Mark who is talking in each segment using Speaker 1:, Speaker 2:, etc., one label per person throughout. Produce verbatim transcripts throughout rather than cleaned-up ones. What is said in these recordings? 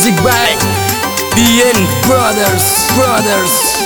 Speaker 1: Music by B N Brothers, Brothers.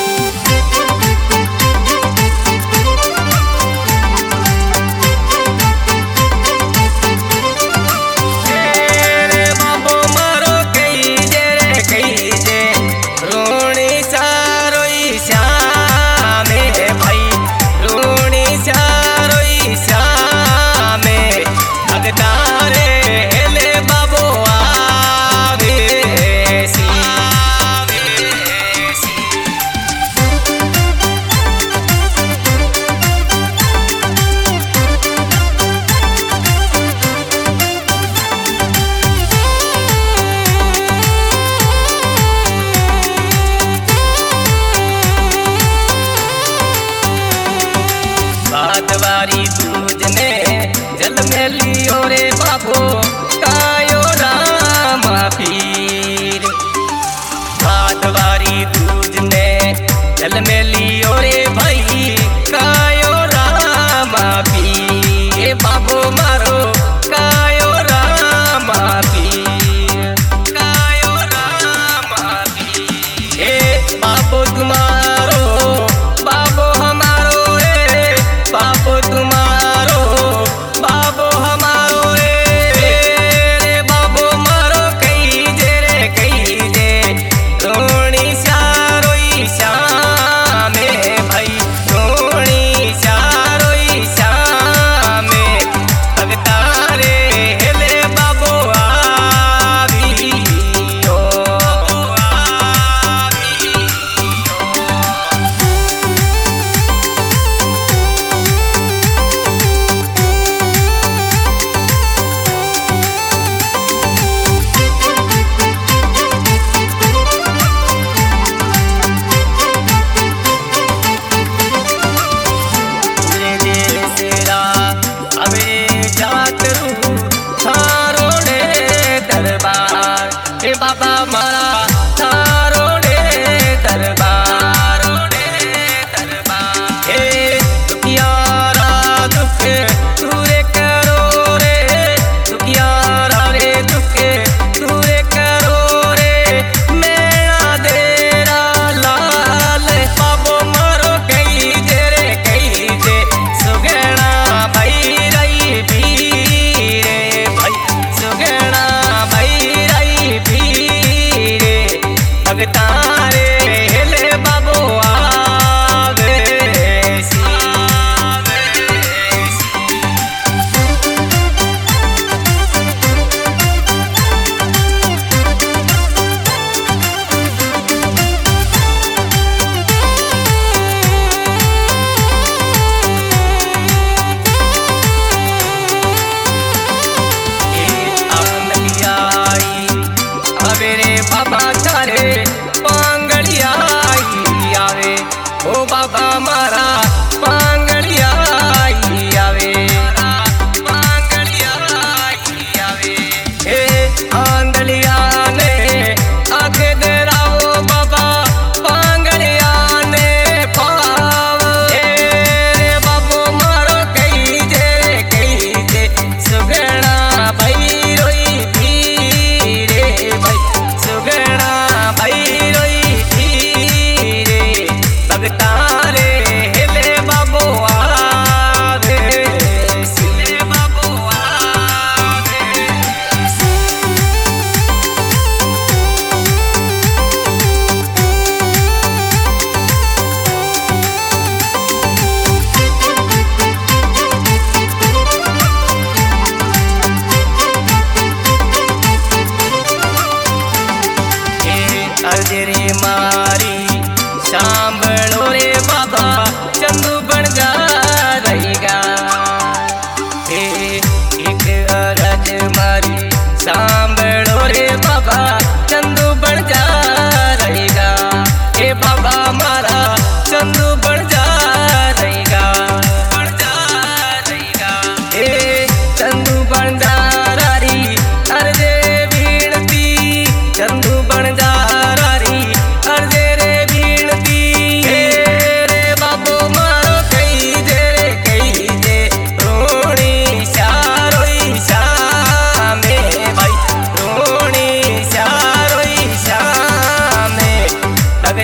Speaker 2: बादवारी Dooj ने जल में लियो रे बाबो कायो राम पीर। बादवारी दूज ने जल में लियो रे भाई कायो राम पीर। ए बाबो मारो कायो राम पीर, कायो राम पीर। ए बाबो तुम्हारो बाबो हमारो रे, बाबो तुम्हारो बाबो हमारो रे। रे बाबो मारो कही जे रे कही जे रोणी सारोई श्यामे भाई।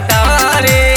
Speaker 2: सरदारे